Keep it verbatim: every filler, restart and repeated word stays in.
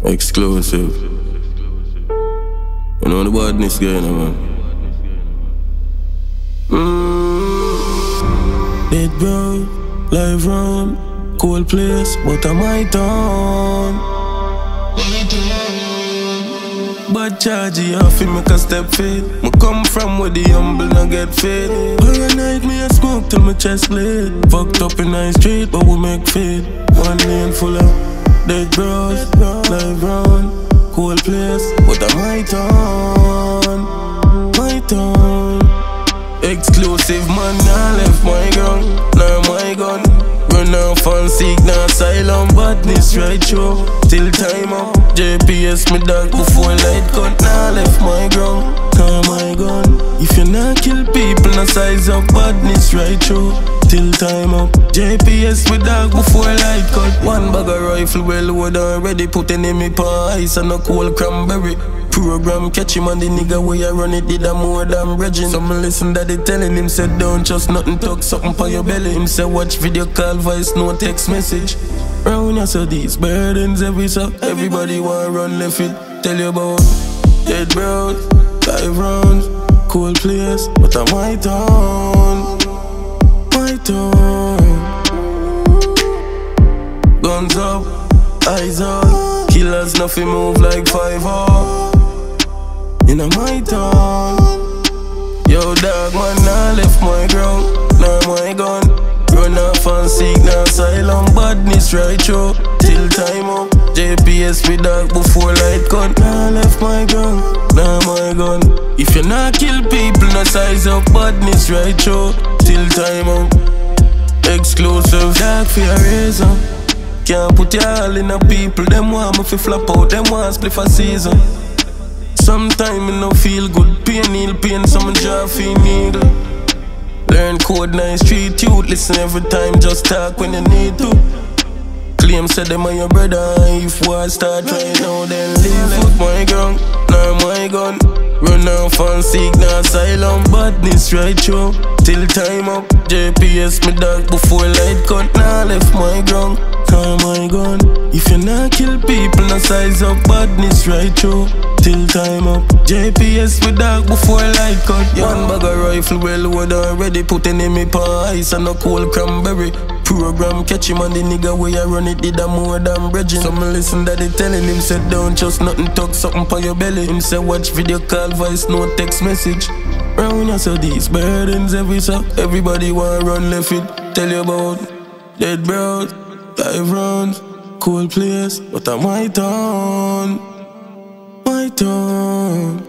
Exclusive. You know the badness guy now, man. Mm. Dead bro, live round, cold place, but I'm my town. Bad charge, you off him make a step fit. Me come from where the humble no get fit. Paranoid me a smoke till my chest bleed. Fucked up in the street, but we make fit. One lane full of dead bros, live round, cold place, but I'm my town, my town. Exclusive man, now left my ground, now my gun. Run off and seek no asylum, badness right show, till time up. J P S me dog before light cut, now left my ground, now my gun. If you not kill people, no size up, badness right show, till time up. J P S me dog before light cut. One bag of rifle well loaded already, put enemy pa ice and a cold cranberry. Program catch him and the nigga where you run it did a more than bridging. Some listen that they telling him said don't trust nothing, talk something for your belly. Him say watch video call, voice, no text message. Round you so these burdens every so everybody want run left it. Tell you about dead bros, live rounds, cold place, but I'm my town, my town. Guns up, eyes on, killers nothing move like five oh. In a my town, yo dog man, nah left my ground, nah my gun. Run off and seek no asylum, badness right show, till time up. J P S me dog before light cut, nah left my ground, nah my gun. If you not kill people, no size up, badness right show, till time up. Exclusive, dog for a reason. Can't put your all in a people, them want me fi flop out, them want split for season. Sometimes me no feel good, pain heal pain, some draw fi needle. Learn code nice, street youth, listen every time, just talk when you need to. Claim say them are your brother, if war start trying now then leave. Left my ground, now my gun. Run off and seek no asylum, badness right show, till time up. J P S me dog before light cut, now left my ground, now my gun. If you not kill people, no size up, badness right show, till time up. J P S me dog before light cut. One bag of rifle well loaded already, put enemy pa ice and a cold cranberry. Program catch him and the nigga where you run it did a more than bridging. Some listen that they telling him said don't trust nothing, talk something for your belly. Him say watch video call, voice, no text message. Round you so these burdens every so everybody want run left it. Tell you about dead bros, live rounds, cold place, but I'm my town, my town.